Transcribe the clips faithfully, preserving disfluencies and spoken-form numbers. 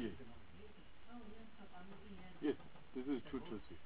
Yeah. Yes, this is true to see.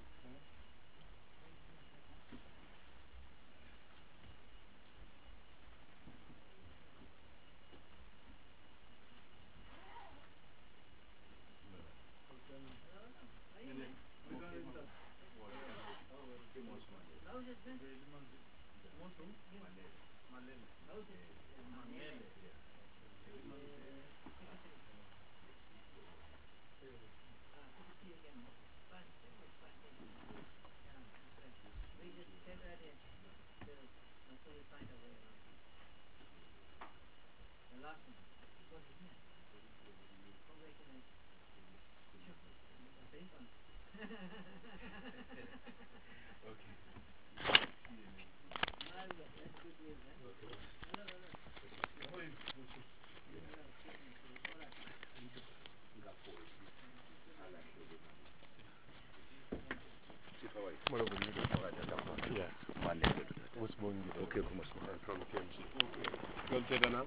Yeah. What's going on? Okay, from T M C. Okay. You'll say that now?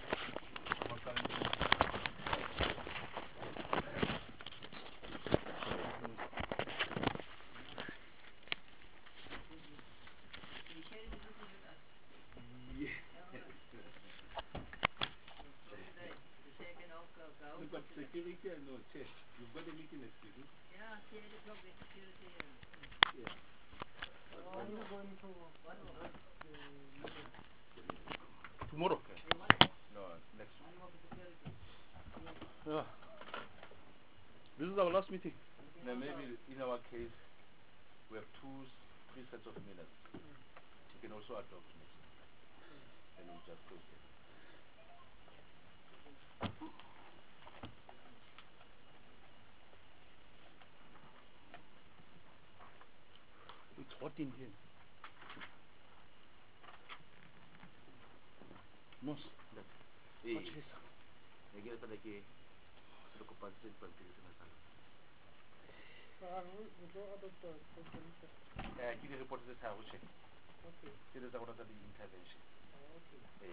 You've got security and no check. You've got a meeting next week. Yeah, security problem, security. Yeah. Are you going to tomorrow? No, next week. Yeah. This is our last meeting. Now maybe in our case, we have two, three sets of minutes. You can also adopt next week. And we'll just close it. It's hot in here. Mos. Eh. I guess that I the capacity for the Ah, we go out of the uh, give the report to the tower check. Okay. It is out of the intervention. Okay.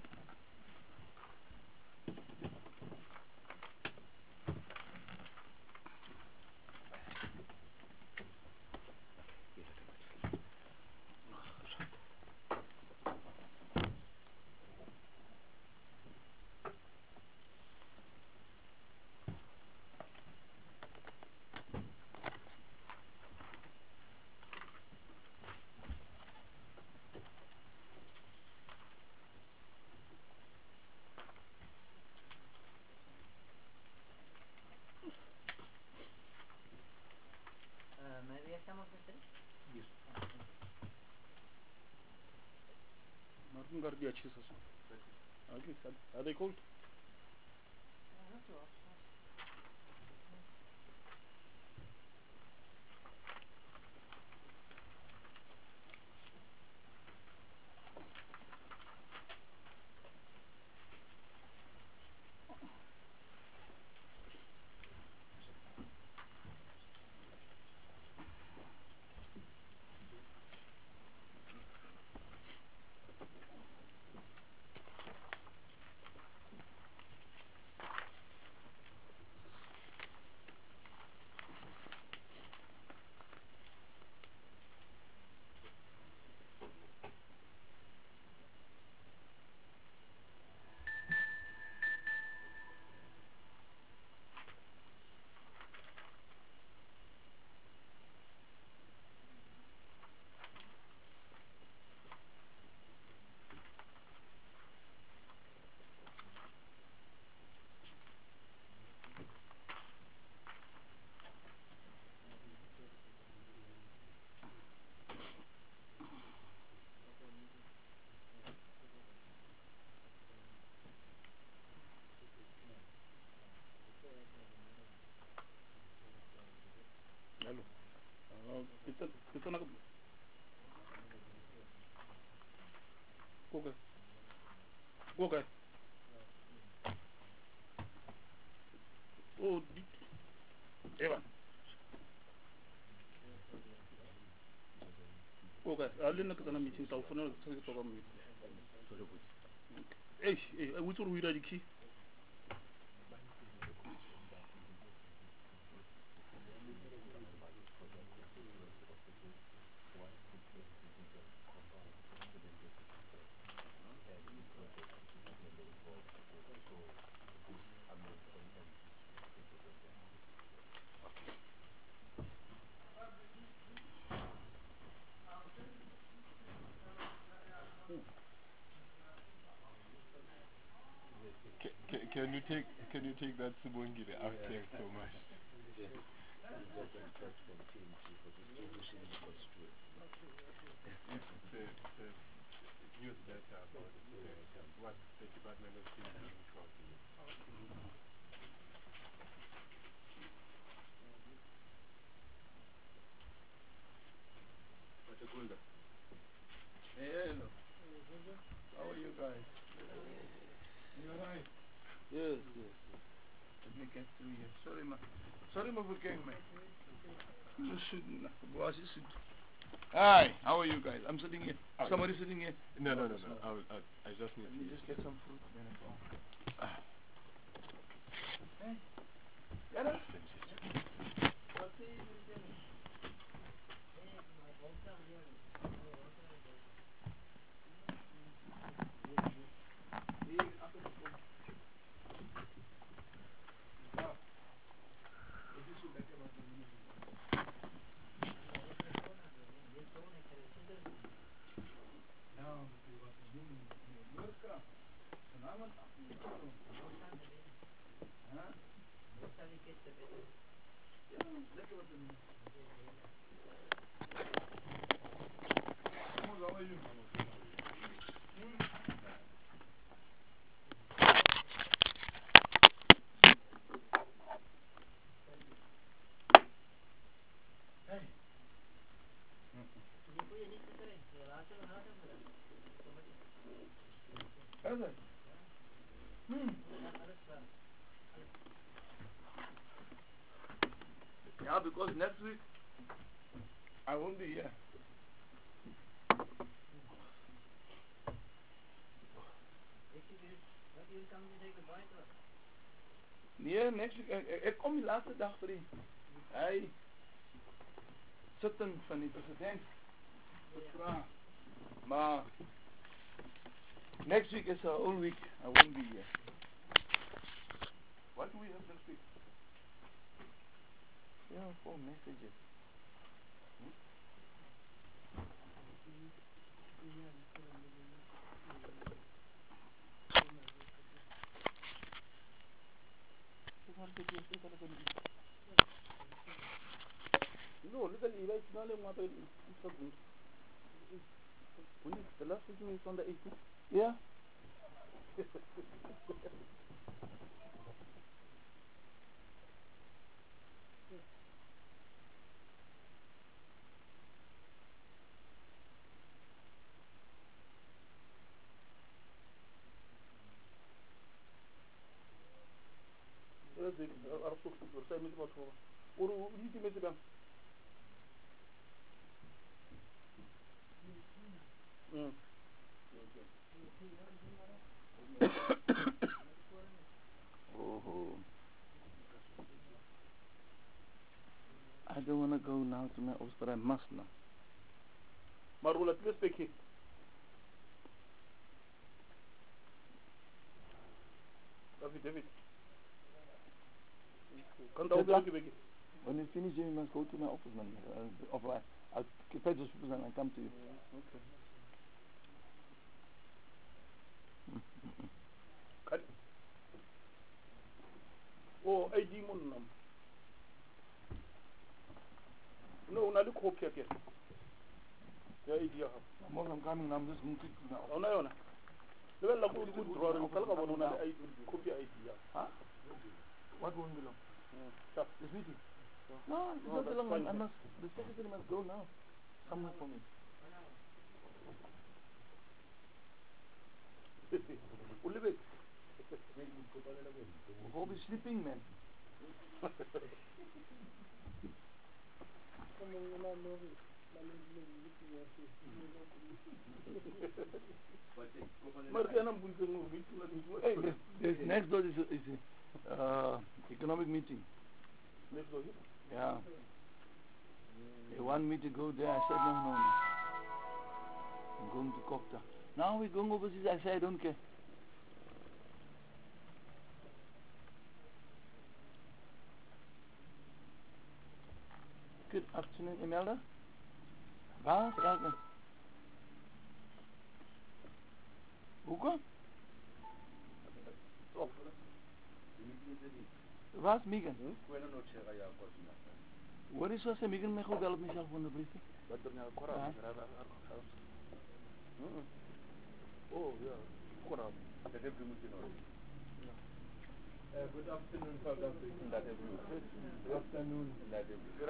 Yes. Martin Gardia Jesus. Are they cold? Hello. Uh, kita kita nak okay. Okay. Oh, Evan. Okay. Alin nak kita nak meeting tahu phone nak kita tahu kami. Eh, eh, which one we ready ki? Can you take can you take that Subongile out? Yeah. Thanks so much. Yes. We just um, try to contain you for this provision in constituency. It's the, the newsletter about the, the, what the Department of State is doing throughout the year. But Gulda. Hello. How are you guys? You alright? Yes, yes, yes. Let me get through here. Sorry, ma. Sorry, ma, for gang, man. Hi, how are you guys? I'm sitting here. Oh, Somebody sitting here? No, no, no, no. no. I'll, I'll, I just need Let me to just get some fruit. Then I go. Ah. Hey. Get up. What's the How are you? Hmm. Yeah, because next week I won't be here. Yeah, next week. Ik kom die laatste dag voor die. Hij zitten van die president. Vraag. Maar next week is our own week. I won't be here. What do we have next week? Yeah, four messages. Hmm? No, literally, right now, I'm not the last meeting is on the eighteenth. Yeah. Yes, I'll put your side meeting out for. Or you can make it up. Mm. Oh, I don't want to go now to my office, but I must now. Marula, please speak here. David, David. Come down, David. When you finish, you must go to my office, man. Uh, of, uh, I'll pay those people and I'll come to you. Okay. Cut. Oh, I demon number. No, not the copy again. The idea. More I'm coming, I'm just moving now. Oh, no, no. The well, I'm good drawing. I'm going to copy idea. Huh? What won't belong? Stop. This meeting? No, it's not belong. I must, the secretary must go now. Somewhere for me. Oliver. Hope is sleeping, man. Hey, this, this next door is, is uh, economic meeting. Next door? Yeah. They want me to go there. I said no, no, no. I'm going to Kokta. Now we're going overseas. I said I don't care. Good afternoon, Imelda. Waar? Vragen. Hoekom? Stop. Was, Megan? Wena no tshega ya kwa Zimata. What is was Megan me go bel myself on the brief? Wat er nou korra Ja. Oh, yeah. Korra. Dat heb je moeten doen. Uh, good afternoon, South Africa. Dat heb je. Good afternoon. Dat heb je.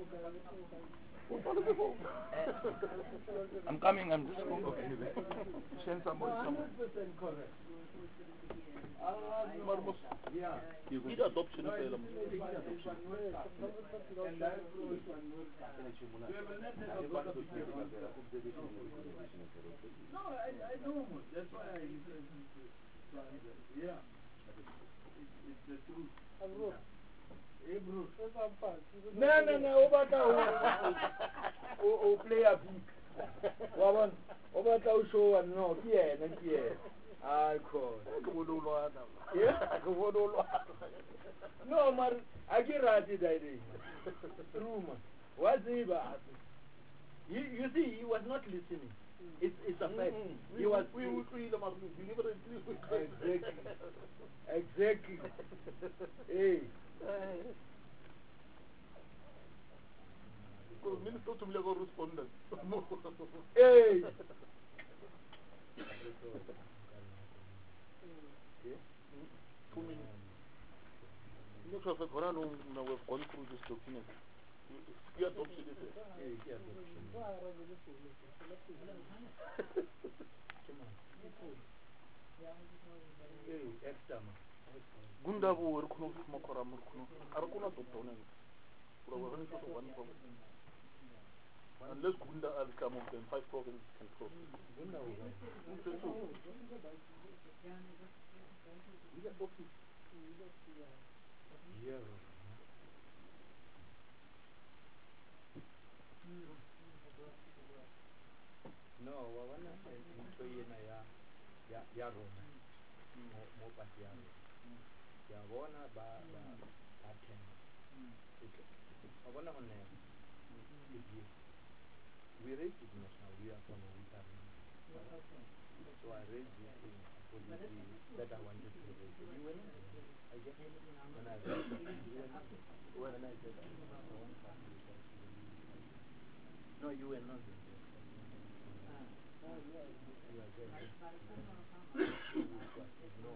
I'm coming, I'm just going. Okay. Send somebody one somewhere. hundred percent correct. Ah, Maar no. mos Yeah. die adoption No, is it's helemaal. it's one- it's one more cup. And that goes one more cup. We will not have a lot of people on that. No, I, I know. That's why I listen to to answer. Yeah. It's, it's the truth. Hey, bro. No, no, no. Over the o play a big. Waban. Over the show and no. Yeah, and yeah. I call. Yeah. No, man. I get right it. I did. True, man. What's it about? You, you see, he was not listening. It's, it's a fact. He was. We will create them as deliberately. Exactly. Exactly. Hey. Because minister to me go respondent. Hey. Two minutes. Look at the no, no, we've gone through this document. You adopted it. Hey, yeah, hey, extra man. Gunda go work no makora murkuno. Arakuna adoptona. Ura wa hani so one problem. Unless Gunda are come of them five provinces can cross. Gunda wo ba. We got office. Yeah. No, wa wana into yena ya ya ya rona. Mo mo pati ya rona. Ya bona ba ba pattern. Wa bona hone. We raised it national. We are from Witari. So I raised it in policy that I wanted to raise. You were not. I guess when I raised it, you were not. When I said I want family first. No, you were not there. You were there. No.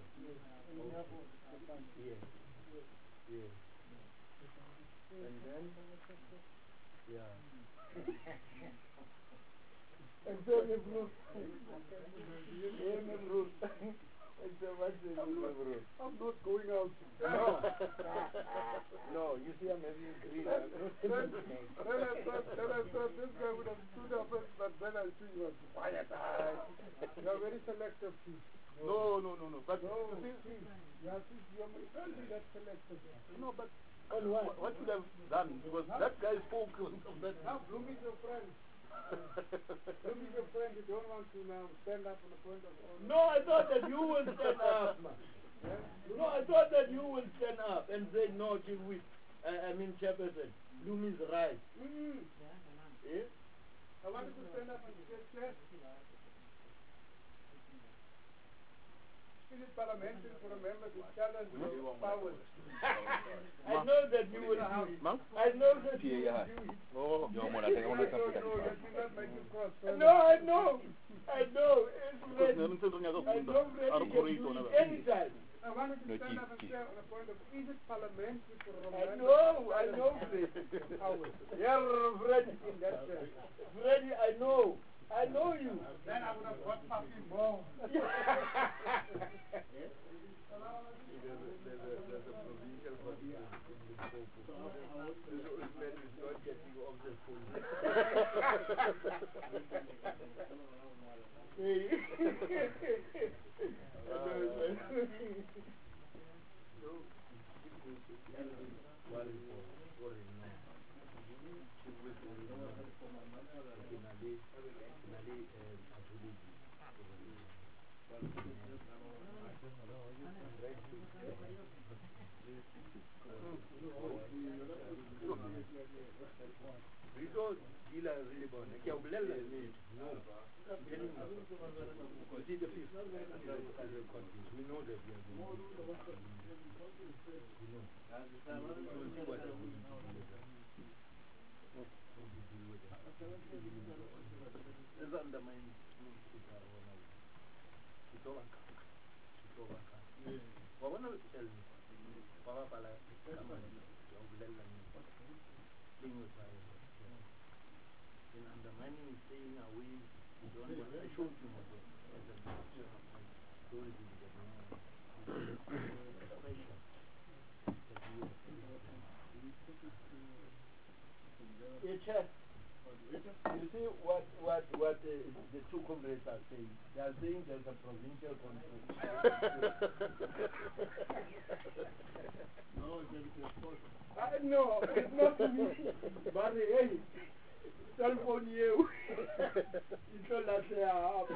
Yes. Yes. And then, yeah. And so me bro. Yeah, me bro. And so much me bro. I'm not going out. No. No, you see I'm having green. Then I thought, then I thought this guy would have stood up, and, but then I see you was quiet. You are very selective. No, no, no, no. But No, you see, see, you are you are don't be that selective. no, but On what? what you have done was that guy spoke on that. Now Bloom is your friend. Bloom is your friend. You don't want to now stand up on the point of honor. No, I thought that you will stand up, man. Yeah? No, I thought that you will stand up and say no to we. I, I mean, Chairperson, Bloom is right. Mm. Yeah? I wanted to stand up and say, Chair, is it parliamentary for a member to challenge your powers? I know that you will do it. I know that you will do it. Oh, No, no, you do not make it cross. No, I know. I know. It's ready. I know ready can do it anytime. I wanted to stand up and say on a point of, is it parliamentary for a member? I know, I know, Freddy. Yeah, Freddy in that sense. Freddy, I know. I know you. Then I would have got Papi more. There's a, there's a provincial body in Limpopo. This old man is not getting off the phone. deal a really bon. I can't believe it. No. You see the fifth. We know that we are going to do. We know. We'll see what we're going to do with them. What we deal with them. It's undermined. It's over. It's over. What one of tell me? Papa Pala, come on. In undermining is staying away. You don't want I showed you my book. Don't do that. Hey, Chef, you see what what what uh, the two comrades are saying? They are saying there's a provincial control. No, I know, it's not me. But hey, telephone you. You told us they are up.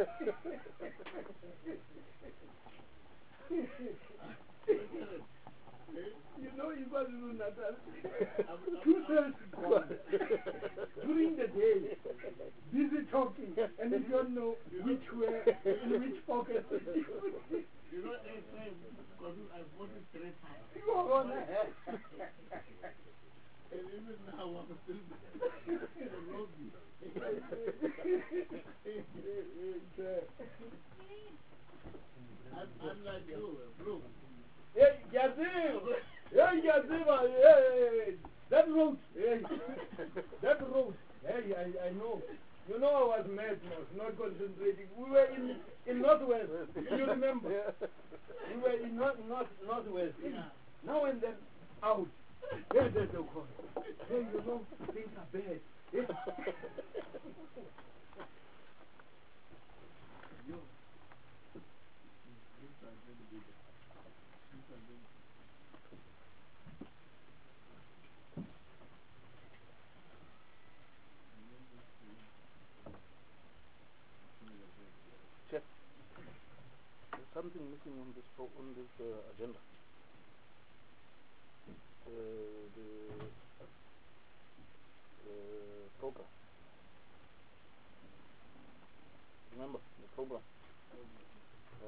You know you got to do Natal. Two cells during the day, busy talking, and you don't know which way, in which pocket. You know, they say, because I voted three times. You are on it. And even now, I'm still in the lobby. I'm, I'm like you, bro. Hey, Yazim! Hey, Yazim! Hey, that road! Hey, that road! Hey, I, I know. You know I was mad, not concentrating. We were in, in Northwest, you remember? We were in North, North, Northwest. Yeah. Now and then, out. Hey, there's no call. Hey, you know, things are bad. Hey. Yo. Chef, there's something missing on this pro on this uh, agenda. Uh, the uh, program. Remember the program? Yeah.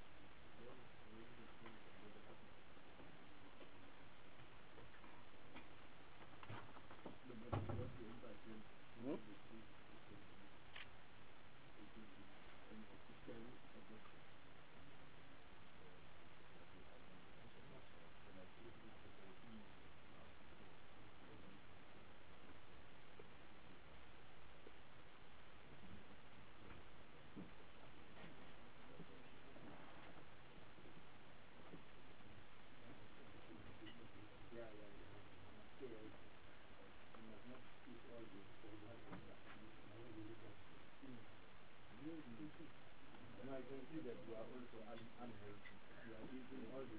Hmm? And I can see that you are also un unhealthy. You are eating all this.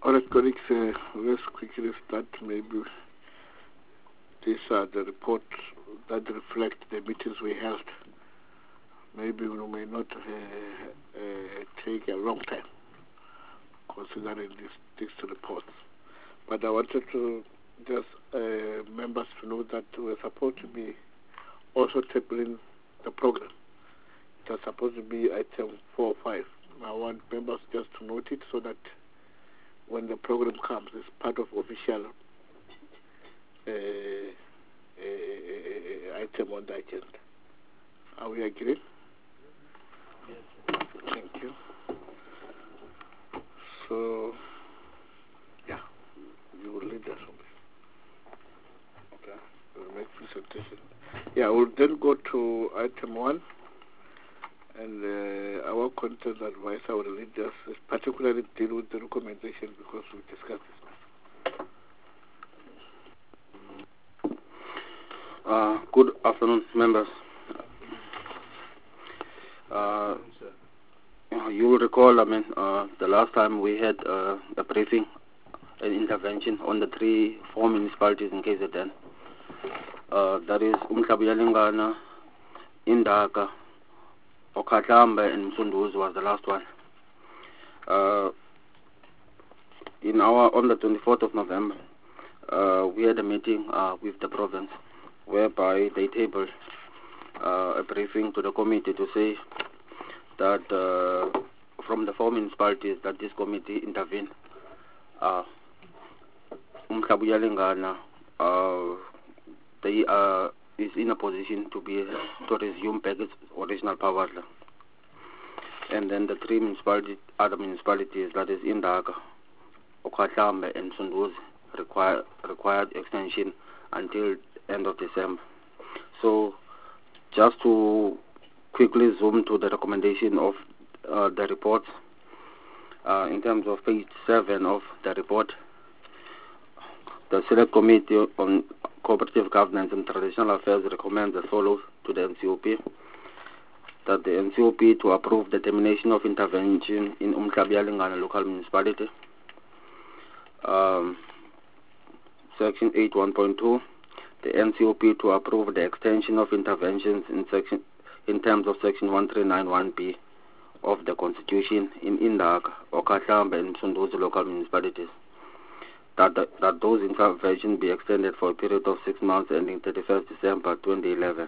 All right, colleagues, uh, let's quickly start. Maybe these are the reports that reflect the meetings we held. Maybe we may not uh, uh, take a long time considering these, these reports. But I wanted to just uh, members to know that we're supposed to be also tabling the program. It was supposed to be item four or five. I want members just to note it so that when the program comes, it's part of official uh, uh, item on the agenda. Are we agreed? Yes. Thank you. So, yeah, you will lead us on this. Okay. We'll make presentation. Yeah, we'll then go to item one. And uh, our content advisor will lead us, particularly deal with the recommendation because we discussed this. Uh, good afternoon, members. Uh, you will recall, I mean, uh, the last time we had uh, a briefing, an intervention on the three, four municipalities in K Z N. Uh, that is Umhlabuyalingana, Indaka, Okatlambe and Msunduzi was the last one. Uh, in our on the twenty-fourth of November, uh, we had a meeting uh, with the province, whereby they tabled uh, a briefing to the committee to say that uh, from the four municipalities that this committee intervened, uh, Umhlabuyalingana, uh, they are. Uh, is in a position to be to resume back its original power. And then the three municipalities, other municipalities, that is Indaka, Okatlambe and Msunduzi, require required extension until end of December. So just to quickly zoom to the recommendation of uh, the reports, uh, in terms of page seven of the report, the Select Committee on Cooperative Governance and Traditional Affairs recommends as follows to the N C O P: that the N C O P to approve the termination of intervention in Umhlabuyalingana local municipality. Um, section eight one point two, the N C O P to approve the extension of interventions in section in terms of section one three nine one B of the Constitution in Indaka, Okatlambe and Msunduzi local municipalities. That, the, that those interventions be extended for a period of six months ending thirty-first December twenty eleven.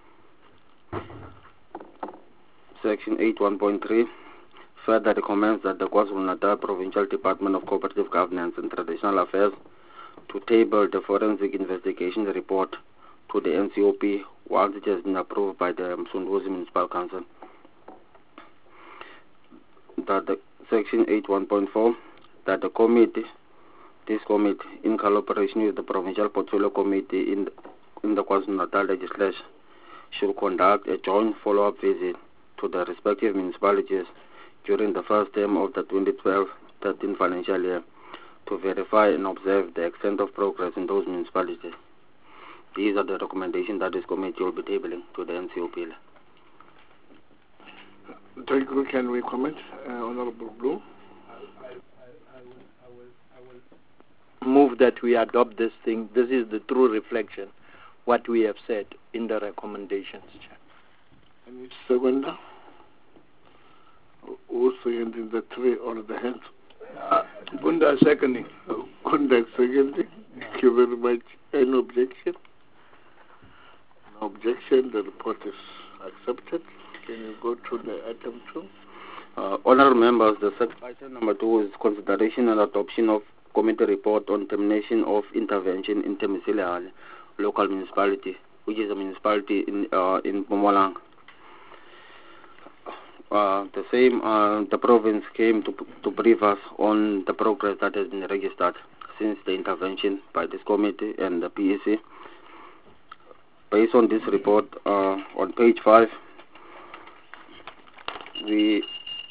Section eight one point three further recommends that the KwaZulu-Natal Provincial Department of Cooperative Governance and Traditional Affairs to table the forensic investigation report to the N C O P once it has been approved by the Msunduzi Municipal Council. That the Section eight one point four, that the committee This committee, in collaboration with the Provincial Portfolio Committee in the, in the KwaZulu-Natal legislature, should conduct a joint follow-up visit to the respective municipalities during the first term of the twenty twelve thirteen financial year to verify and observe the extent of progress in those municipalities. These are the recommendations that this committee will be tabling to the N C O P. Thank you. Can we comment, uh, Honorable Blue? Move that we adopt this thing. This is the true reflection, what we have said in the recommendations. And it's seconder. Also in the three or the hands. Gunda seconding. Gunda seconding. Thank you very much. Any objection? No objection. The report is accepted. Can you go to the item two? Uh, honorable members, the item number two is consideration and adoption of committee report on termination of intervention in Temisile local municipality, which is a municipality in uh, in Mpumalanga. Uh, the same, uh, the province came to to brief us on the progress that has been registered since the intervention by this committee and the P E C. Based on this report, uh, on page five, we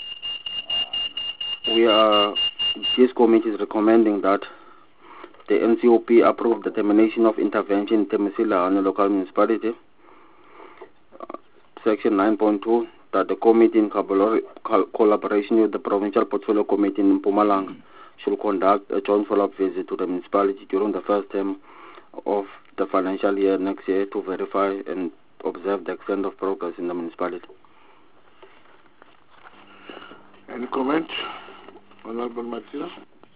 we are. This committee is recommending that the N C O P approve the termination of intervention in Temisile on a local municipality. Uh, section nine point two, that the committee in collaboration with the Provincial Portfolio Committee in Mpumalanga should conduct a joint follow-up visit to the municipality during the first term of the financial year next year to verify and observe the extent of progress in the municipality. Any comment, Honorable Matira?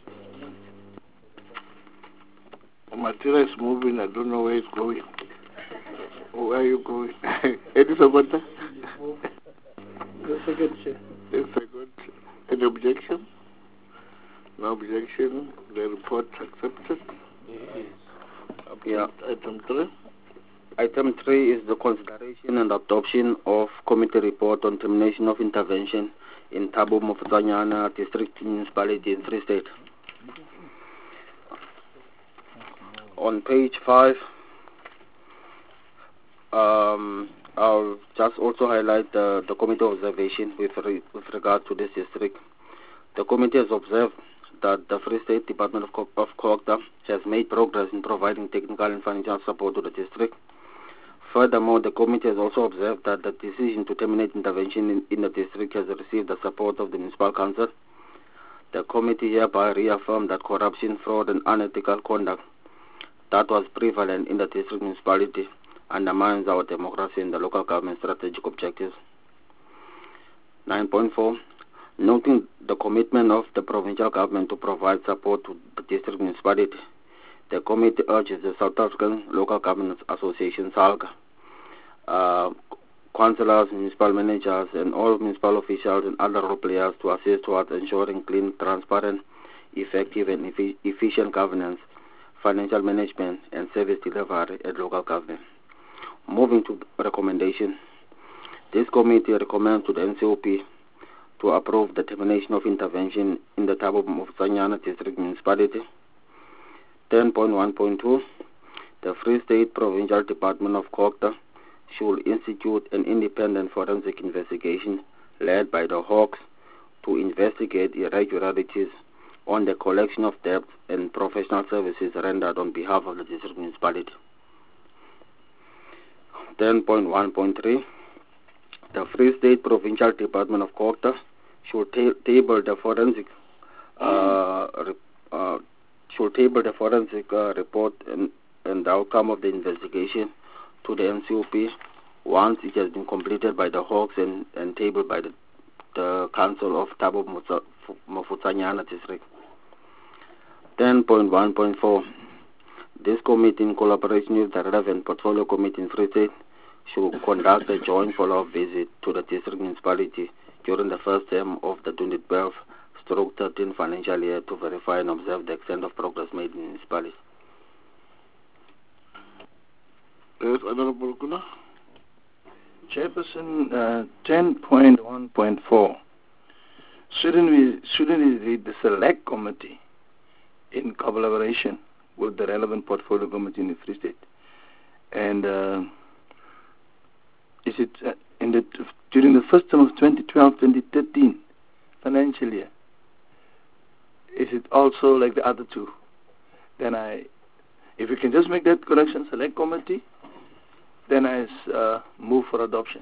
Matira is moving. I don't know where it's going. Where are you going? Any second? The second, Chair. The second. Any objection? No objection. The report accepted. Yes. Yeah. Item three. Item three is the consideration and adoption of committee report on termination of intervention in Thabo Mofokeng District Municipality in Free State. On page five, um, I'll just also highlight the, the committee observation with, re, with regard to this district. The committee has observed that the Free State Department of, Co of COGTA has made progress in providing technical and financial support to the district. Furthermore, the committee has also observed that the decision to terminate intervention in, in the district has received the support of the municipal council. The committee hereby reaffirmed that corruption, fraud, and unethical conduct that was prevalent in the district municipality undermines our democracy and the local government strategic objectives. nine point four. Noting the commitment of the provincial government to provide support to the district municipality, the committee urges the South African Local Government Association, SALGA, uh, councillors, municipal managers, and all municipal officials and other role players to assist towards ensuring clean, transparent, effective, and efi efficient governance, financial management, and service delivery at local government. Moving to recommendation, this committee recommends to the N C O P to approve the termination of intervention in the Thabo Mofokeng District Municipality. ten point one point two. The Free State Provincial Department of COGTA should institute an independent forensic investigation led by the Hawks to investigate irregularities on the collection of debts and professional services rendered on behalf of the district municipality. ten point one point three. The Free State Provincial Department of COGTA should ta table the forensic uh, uh, should table the forensic uh, report and, and the outcome of the investigation to the N C O P once it has been completed by the Hawks and, and tabled by the, the Council of Thabo Mofokeng District. ten point one point four. This committee, in collaboration with the relevant portfolio committee in Free State, should conduct a joint follow-up visit to the district municipality during the first term of the twenty twelve stroke thirteen financial year to verify and observe the extent of progress made in the municipality. Yes, Honorable Kuna. Chairperson, uh, ten point one point four. Shouldn't we, shouldn't we read the select committee in collaboration with the relevant portfolio committee in the Free State? And uh, is it uh, in the, during the first term of twenty twelve twenty thirteen financial year? Is it also like the other two? Then I, if you can just make that correction, select committee, then I uh, move for adoption.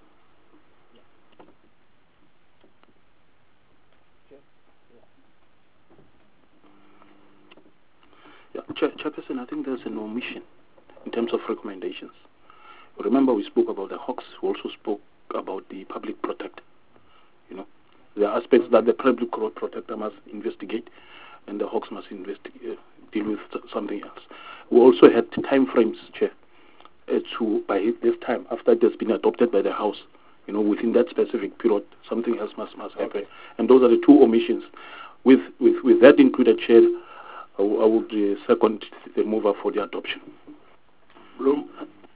Yeah, Chair, Chairperson, I think there's an omission in terms of recommendations. Remember, we spoke about the Hawks. We also spoke about the public protector. You know, there are aspects that the public protector must investigate, and the Hawks must investigate, uh, deal with something else. We also had time frames, Chair, uh, to by this time after it has been adopted by the House. You know, within that specific period, something else must must happen, okay. And those are the two omissions. With with with that included, Chair, I, I would uh, second the mover for the adoption. Bloom.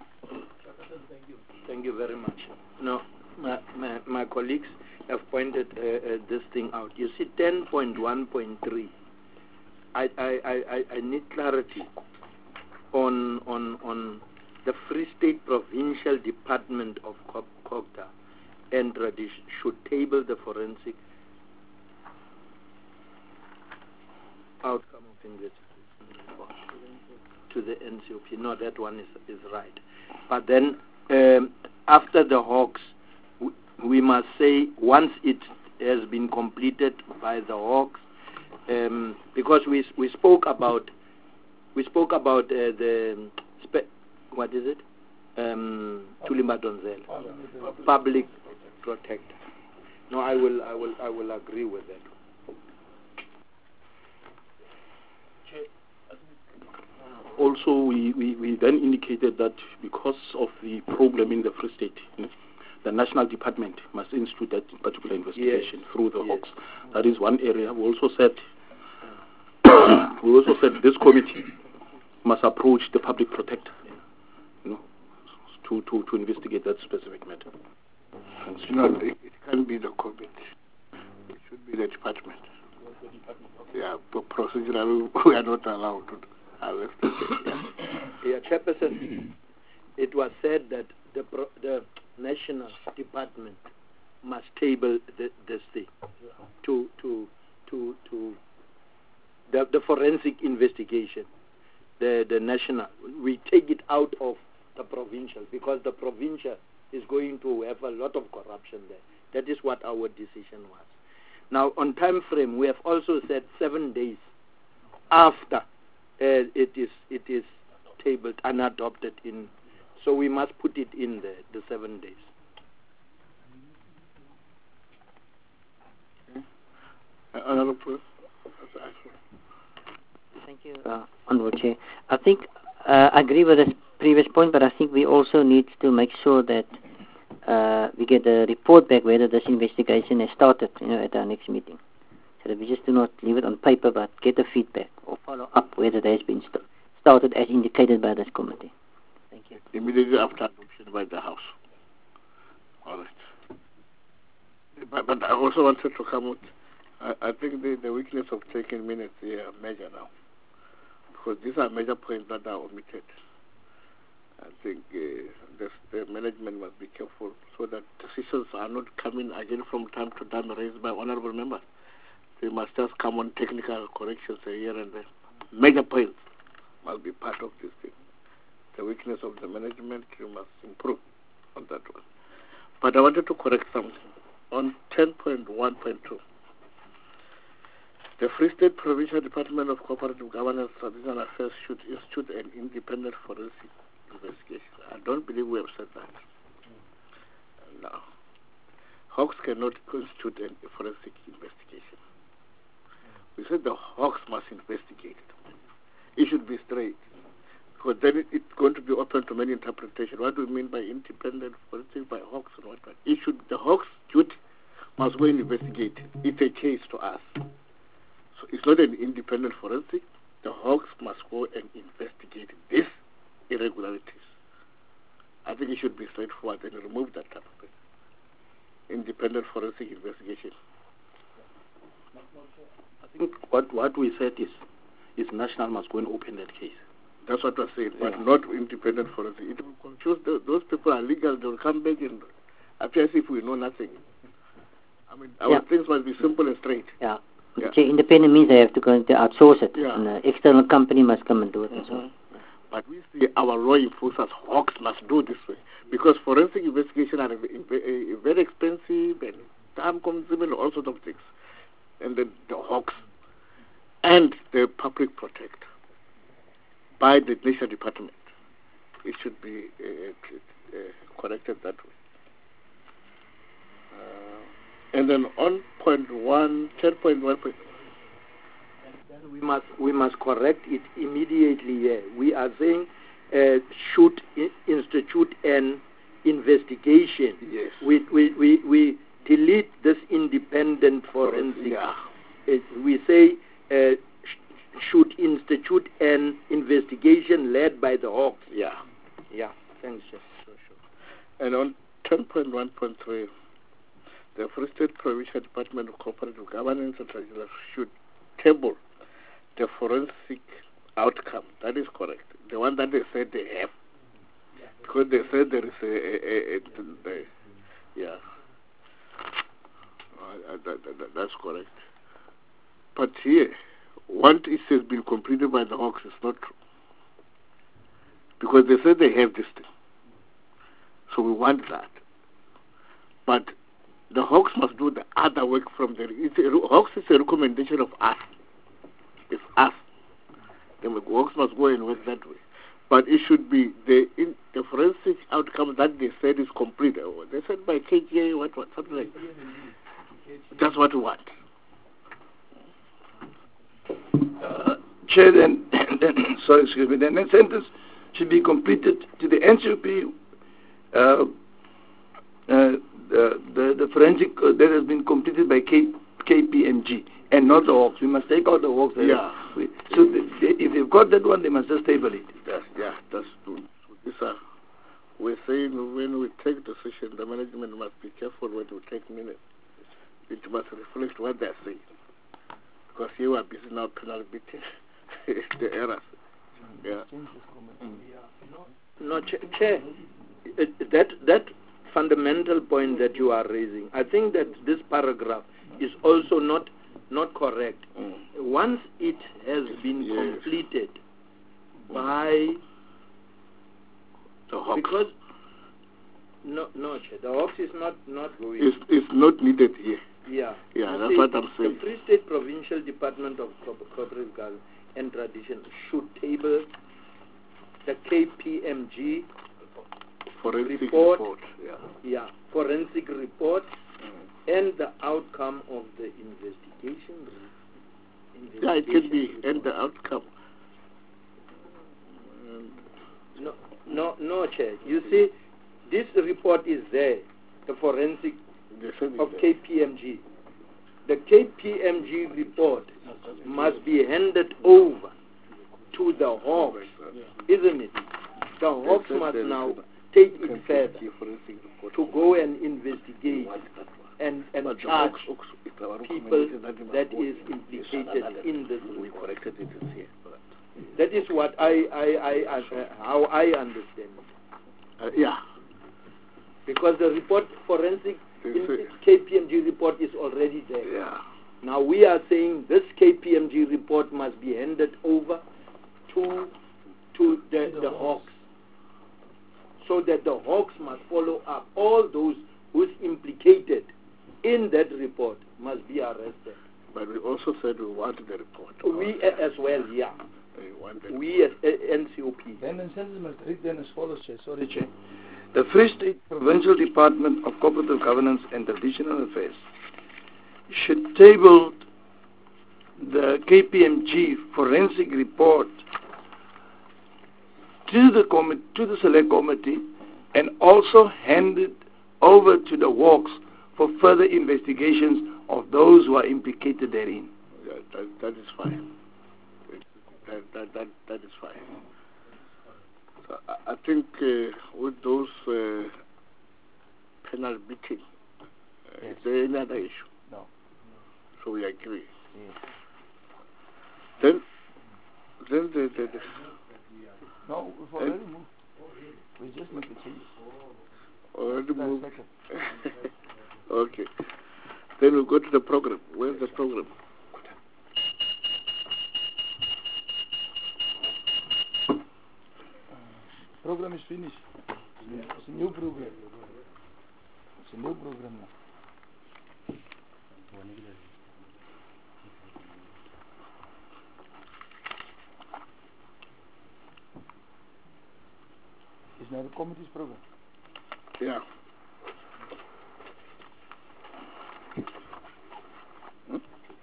Thank you very much. No, my, my, my colleagues have pointed uh, uh, this thing out. You see, ten point one point three. I, I, I, I need clarity on on on the Free State Provincial Department of COGTA and tradition should table the forensic outcome of investigation to the N C O P. No, that one is is right. But then um, after the Hawks, we, we must say once it has been completed by the Hawks, um, because we we spoke about we spoke about uh, the spe- what is it? Um, Thuli Madonsela, public protector. No, I will I will I will agree with that. Also, we, we, we then indicated that because of the problem in the Free State, you know, the National Department must institute that particular investigation yes. through the yes. Hawks. That is one area. We also said we also said this committee must approach the public protector, you know, to, to, to investigate that specific matter. No, it, it can't be the committee. It should be the department. Yeah, but procedurally we are not allowed to. Yeah. Yeah, Chairperson, it was said that the pro, the national department must table the, this thing to to to to the, the forensic investigation. The the national, we take it out of the provincial because the provincial is going to have a lot of corruption there. That is what our decision was. Now on time frame, we have also said seven days after. Uh, it is it is tabled and adopted in, so we must put it in the the seven days. Another point. Thank you, uh, Honourable Chair. I think uh, I agree with the previous point, but I think we also need to make sure that uh, we get a report back whether this investigation has started, you know, at our next meeting. So that we just do not leave it on paper, but get the feedback or follow up whether it has been st- started as indicated by this committee. Thank you. Immediately after adoption by the House. All right. But, but I also wanted to come out. I, I think the, the weakness of taking minutes here are major now. Because these are major points that are omitted. I think uh, the, the management must be careful so that decisions are not coming again from time to time raised by honourable members. They must just come on technical corrections here and there. Major points must be part of this thing. The weakness of the management, you must improve on that one. But I wanted to correct something. On ten point one point two, the Free State Provincial Department of Cooperative Governance Services and Affairs should institute an independent forensic investigation. I don't believe we have said that. No. Hawks cannot constitute a forensic investigation. We said the Hawks must investigate it. It should be straight. Because then it, it's going to be open to many interpretations. What do we mean by independent forensic, by Hawks and what not? It should, the Hawks' duty must go and investigate. It's a case to us. So it's not an independent forensic. The Hawks must go and investigate these irregularities. I think it should be straightforward and remove that type of thing. Independent forensic investigation. I think what, what we said is is national must go and open that case. That's what I said, but yeah. not independent forensic. It will confuse the, those people are legal. They will come back and appear as if we know nothing. I mean, our yeah. things must be simple and straight. Yeah. yeah. So independent means they have to go to outsource it, yeah. and an external company must come and do it. Mm-hmm. And so on. But we see our law enforcers, Hawks must do this way because forensic investigation are very expensive and time-consuming and all sorts of things. And then the Hawks and the public protector by the National Department. It should be uh, uh, corrected that way. Uh, and then on point one, ten point one. Then we must we must correct it immediately here. We are saying uh, should I- institute an investigation. Yes. We we, we, we delete this independent forensic. Yeah. Uh, we say uh, sh- should institute an investigation led by the Hawks. Yeah. Yeah. Thanks, sir. Sure, sure. And on ten point one point three, the Free State Provincial Department of Cooperative Governance and Regulation should table the forensic outcome. That is correct. The one that they said they have. Because they said there is a, a, a, a, a yeah. Uh, that, that, that's correct. But here, once it has been completed by the Hawks, it's not true. Because they said they have this thing. So we want that. But the Hawks must do the other work from there. It's a, Hawks is a recommendation of us It's us. The works must go and work that way. But it should be the in, the forensic outcome that they said is complete. They said by K G A, what, what, something like that. That's what we want. Uh, Chair, then, then, sorry, excuse me, then that sentence should be completed to the N C O P, uh, uh, the, the, the forensic uh, that has been completed by K, KPMG and not the Hawks. We must take out the Hawks. Yeah. We, so the, they, if they've got that one, they must just table it. Yeah, yeah, that's true. These are, we're saying when we take decision, the management must be careful when we take minutes. It must reflect what they're saying. Because you are busy now penalty the errors. Yeah. No, Chair, Chair, that, that fundamental point that you are raising, I think that this paragraph is also not not correct. Mm. Once it has been yes. completed by the Hawks. Because no, no, Chair, the Hawks is not not going. It's, it's not needed here. Yeah, yeah, you that's see, what I'm saying. The Free State Provincial Department of Corporate Governance and Tradition should table the K P M G forensic report, report. Yeah. yeah, forensic report, mm. and the outcome of the investigation. investigation yeah, it can be, report. and the outcome. No, no, no, Chair. You see, this report is there, the forensic of K P M G. The K P M G report must be handed over to the Hawks, isn't it? The Hawks must now take it further to go and investigate and, and charge people that is implicated in this. We corrected it here. That is what I, I, I, uh, how I understand it. Uh, yeah. Because the report, forensic in K P M G report is already there. Yeah. Now we are saying this K P M G report must be handed over to to the, the Hawks, so that the Hawks must follow up. All those who's implicated in that report must be arrested. But we also said we wanted the report. We uh, as well, yeah. We, we as uh, N C O P. Then the sentence must read then as follows, Chair. Sorry, Chair. The Free State Provincial Department of Cooperative Governance and Traditional Affairs should table the K P M G forensic report to the committee, to the select committee, and also hand it over to the Hawks for further investigations of those who are implicated therein. Yeah, that, that is fine. That, that, that, that is fine. So I, I think uh, with those uh, penal beating, uh, yes. Is there any other issue? No. So we agree. Yes. Then, then the, the, the no, we've already moved. We just make the change. Already moved. Okay. Then we go to the program. Where's the program? Program is finished. It's a new program. It's a new program now. It's now the committee's program. Yeah. Hmm?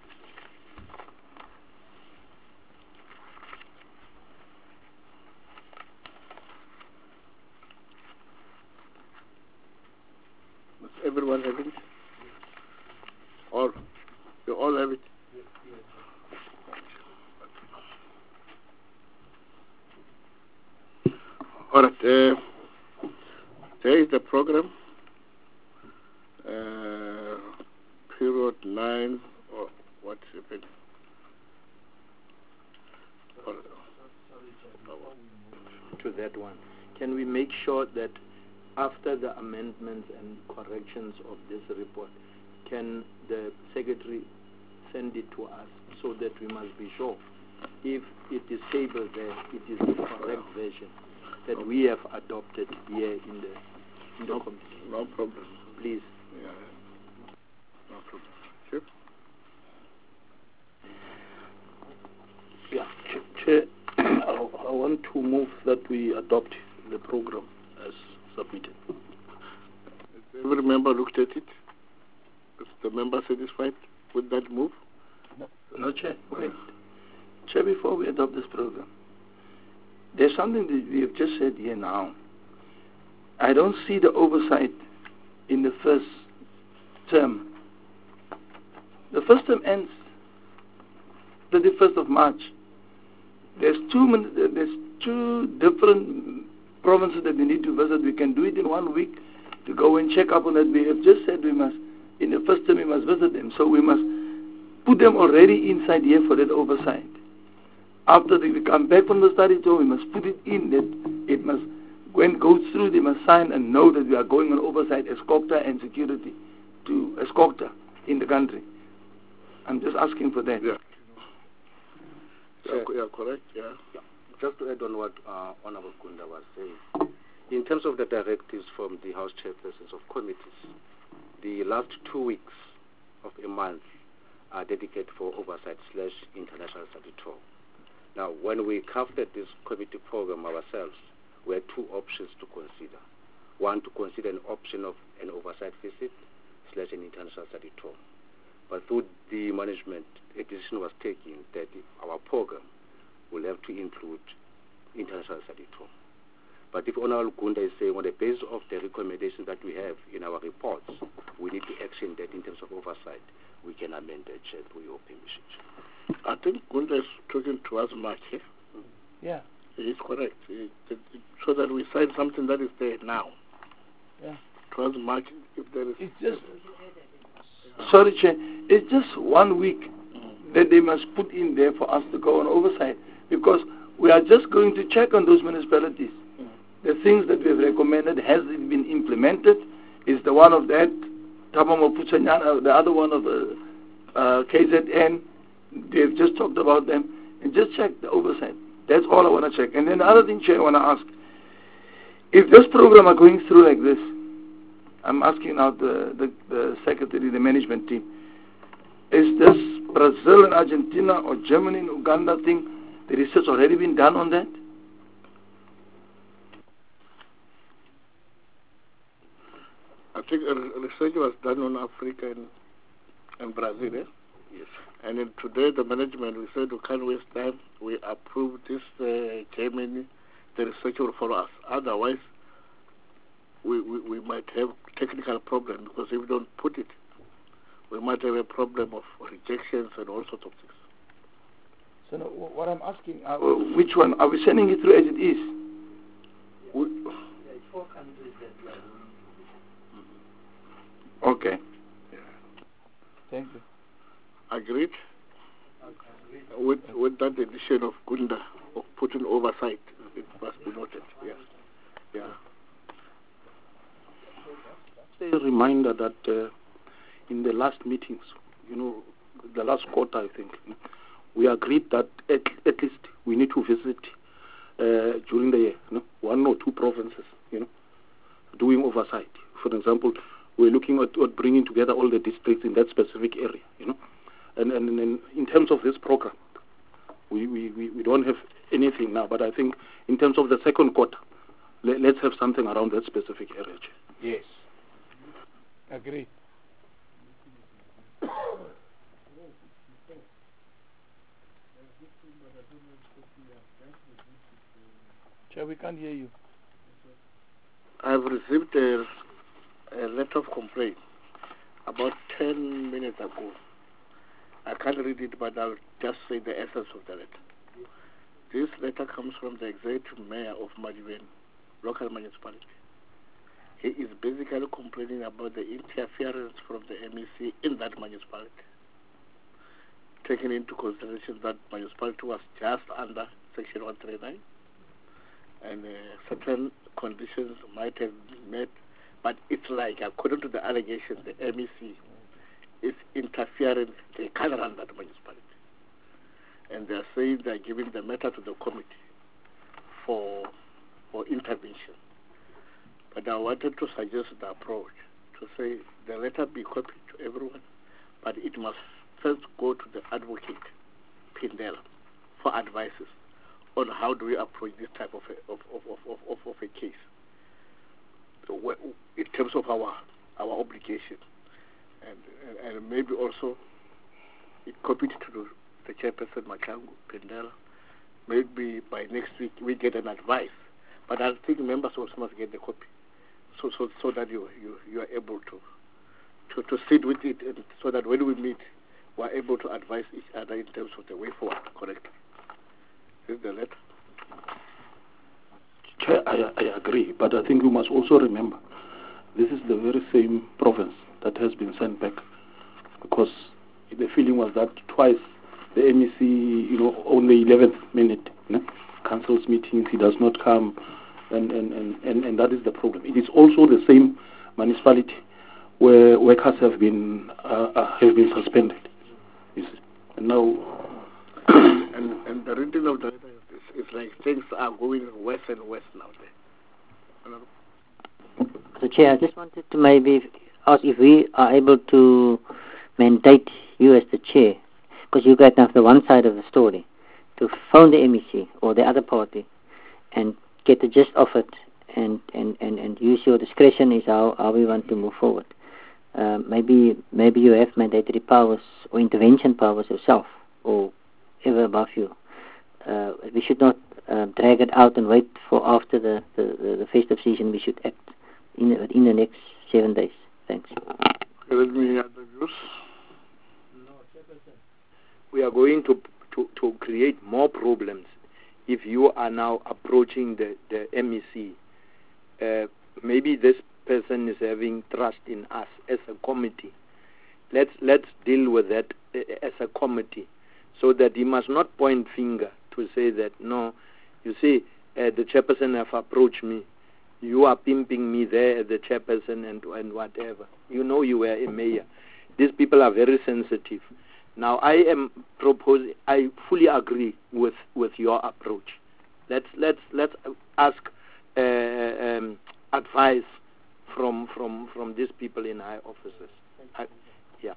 Does everyone have it? All? You all have it? All right. Uh, there is the program. Uh, period nine. Or what's it? To that one, can we make sure that after the amendments and corrections of this report, can the secretary send it to us so that we must be sure if it is tabled there, it is the correct version that we have adopted here in the in the no, committee. No problem. Please. Yeah. No problem. Sure. to move that we adopt the program as submitted. Has every member looked at it? Is the member satisfied with that move? No, no Chair. Wait. Chair, before we adopt this program, there's something that we have just said here now. I don't see the oversight in the first term. The first term ends thirty-first of March. There's two, there's two different provinces that we need to visit. We can do it in one week to go and check up on that. We have just said we must, in the first term we must visit them. So we must put them already inside here for that oversight. After we come back from the study tour, we must put it in that it must, when it goes through, they must sign and know that we are going on oversight as COGTA and security to as COGTA in the country. I'm just asking for that. Yeah. Yeah, yeah, correct, yeah. yeah. Just to add on what uh, Honorable Kunda was saying, in terms of the directives from the House chairpersons of committees, the last two weeks of a month are dedicated for oversight slash international study tour. Now, when we crafted this committee program ourselves, we had two options to consider. One, to consider an option of an oversight visit slash an international study tour. But through the management, a decision was taken that our program will have to include international study tour. But if Honorable Kunda is saying on the basis of the recommendations that we have in our reports, we need to action that in terms of oversight, we can amend that, Chair, through your permission. I think Kunda is talking to us much, eh? Yeah. He is correct. It, it, it, so that we sign something that is there now. Yeah. To us much, if there is... It's just... Sorry, Chair. It's just one week that they must put in there for us to go on oversight, because we are just going to check on those municipalities. Mm. The things that we have recommended, has it been implemented? Is the one of that Tabamo Puchanyana, the other one of the uh, K Z N? They've just talked about them, and just check the oversight. That's all I want to check. And then the other thing, Chair, I want to ask, if this program are going through like this, I'm asking now the, the, the secretary, the management team, is this Brazil and Argentina or Germany and Uganda thing, the research already been done on that? I think a research was done on Africa and, and Brazil, eh? Yes. And then today the management, we said we can't waste time. We approved this uh, Germany, the research will follow us. Otherwise, we, we, we might have technical problem, because if we don't put it, we might have a problem of rejections and all sorts of things. So no, what I'm asking, uh, which one? Are we sending it through as it is? We, four countries that we are doing. Okay. Yeah. Thank you. Agreed? Agreed. With, with that addition of Kunda, of putting oversight, it must be noted. Yeah. Yeah. A reminder that uh, in the last meetings, you know, the last quarter, I think, we agreed that at, at least we need to visit uh, during the year, you know, one or two provinces, you know, doing oversight. For example, we're looking at, at bringing together all the districts in that specific area, you know. And, and, and in terms of this program, we, we, we, we don't have anything now, but I think in terms of the second quarter, let, let's have something around that specific area. Yes. Agreed. Chair, we can't hear you. I've received a, a letter of complaint about ten minutes ago. I can't read it, but I'll just say the essence of the letter. This letter comes from the executive mayor of Madibeni, local municipality. He is basically complaining about the interference from the M E C in that municipality, taking into consideration that municipality was just under Section one thirty-nine, and uh, certain conditions might have been met, but it's like, according to the allegations, the M E C is interfering. They can't run that municipality. And they're saying they're giving the matter to the committee for, for intervention. But I wanted to suggest the approach to say the letter be copied to everyone, but it must first go to the advocate, Pindela, for advices on how do we approach this type of a, of, of, of, of, of a case. So in terms of our our obligation, and, and, and maybe also it copied to the chairperson Machangu Pendela. Maybe by next week we get an advice, but I think members also must get the copy, so so so that you you, you are able to, to to sit with it, and so that when we meet, we are able to advise each other in terms of the way forward. Correct? Is the letter? Chair, I, I agree, but I think we must also remember this is the very same province that has been sent back, because the feeling was that twice the M E C, you know, on the eleventh minute, you know, cancels meetings, he does not come, and, and, and, and, and that is the problem. It is also the same municipality where workers have been uh, uh, have been suspended. You see. And now, and, and the reading of the letter is, is like things are going worse and worse now there. So, Chair, I just wanted to maybe ask if we are able to mandate you as the chair, because you guys have the one side of the story, to phone the M E C or the other party and get the gist of it, and, and, and, and use your discretion is how, how we want to move forward. Uh, maybe maybe you have mandatory powers or intervention powers yourself, or ever above you. Uh, we should not uh, drag it out and wait for after the, the, the festive season. We should act in the, in the next seven days. Thanks. Let me hear the views. We are going to, to, to create more problems if you are now approaching the, the M E C. Uh, maybe this person is having trust in us as a committee. Let's let's deal with that uh, as a committee, so that he must not point finger to say that, no, you see, uh, the chairperson have approached me, you are pimping me there as the chairperson and, and whatever. You know you were a mayor. These people are very sensitive. Now, I am proposing, I fully agree with, with your approach. Let's let's let's ask uh, um, advice from from from these people in high offices. I, yeah.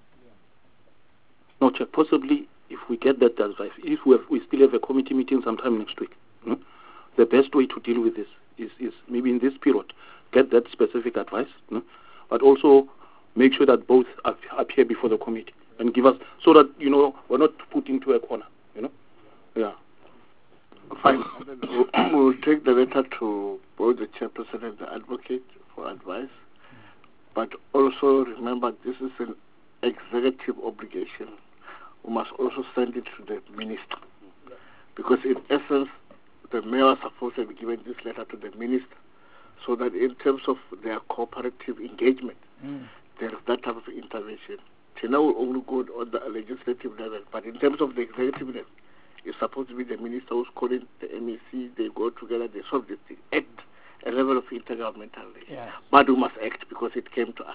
No, Chair, possibly if we get that advice, if we have, we still have a committee meeting sometime next week, you know, the best way to deal with this is, is maybe in this period, get that specific advice, you know, but also make sure that both appear before the committee and give us, so that, you know, we're not put into a corner, you know. Yeah. Fine. we'll, we'll take the letter to both the chairperson and the advocate for advice. But also remember, this is an executive obligation. We must also send it to the minister. Because in essence, the mayor is supposed to be given this letter to the minister, so that in terms of their cooperative engagement, mm. there is that type of intervention. Tina will only go on the legislative level, but in terms of the executive level, it's supposed to be the minister who's calling the M E C, they go together, they solve this thing. Act a level of intergovernmental relation. Yeah. But we must act because it came to us.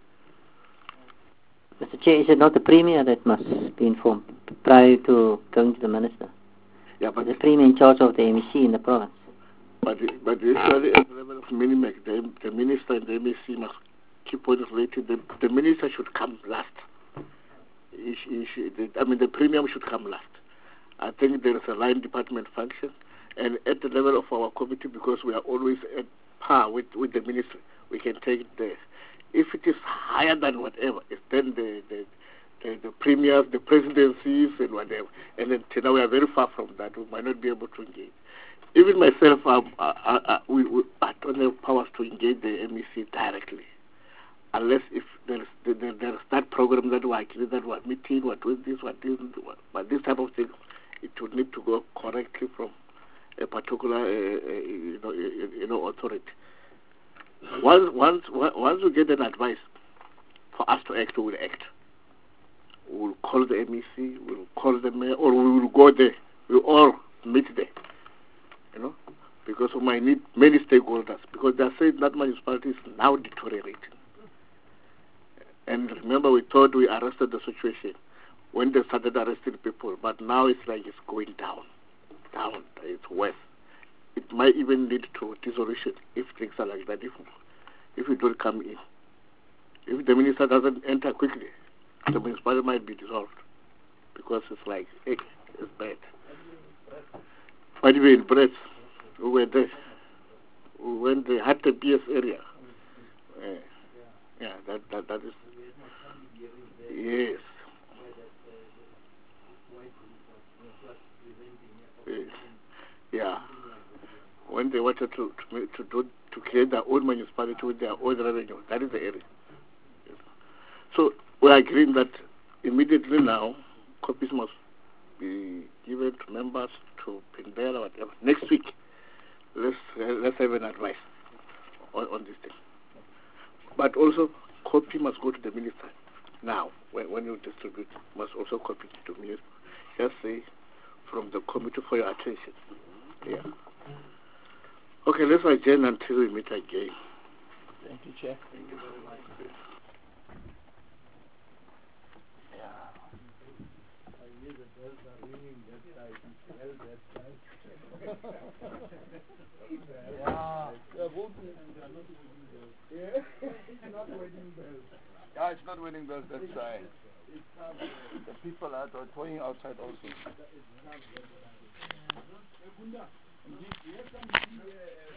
Mister Chair, is it not the Premier that must be informed prior to going to the Minister? Yeah, but the Premier in charge of the M E C in the province. But but usually at the level of Minimac, the, the Minister and the M E C must keep on related. The, the Minister should come last. He, he, he, the, I mean, the Premier should come last. I think there is a line department function, and at the level of our committee, because we are always at par with, with the ministry, we can take it there. If it is higher than whatever, it's then the the, the, the premiers, the presidencies, and whatever. And then now we are very far from that. We might not be able to engage. Even myself, um, I, I, I, we, we, I don't have powers to engage the M E C directly, unless if there is there, there is that program that we are that we are meeting, what doing this, what this, what, but this type of thing, it would need to go correctly from a particular uh, uh, you know you know authority. Once once once we get an advice for us to act, we will act. We will call the M E C, we will call the mayor, or we will go there. We will all meet there. You know, because we might need many stakeholders, because they are saying that municipality is now deteriorating. And remember, we thought we arrested the situation when they started arresting people, but now it's like it's going down, down, it's worse. It might even lead to dissolution if things are like that, if, if we don't come in. If the minister doesn't enter quickly, the municipality might be dissolved, because it's like, hey, it's bad. But we in breath, we were there. When they had the B S area. Uh, yeah, that, that, that is... Yes. Yes. Yeah. When they wanted to to to, do, to create their own municipality with their own revenue, that is the area. Yes. So we are agreeing that immediately now, copies must be given to members, to Pindela or whatever. Next week, let's uh, let's have an advice on, on this thing. But also, copy must go to the minister now. When, when you distribute, must also copy to the minister. Just say from the committee for your attention. Yeah. Okay, let's adjourn until we meet again. Thank you, Chair. Thank you very much. Yeah, it's not winning bells that side. The people are toying outside also.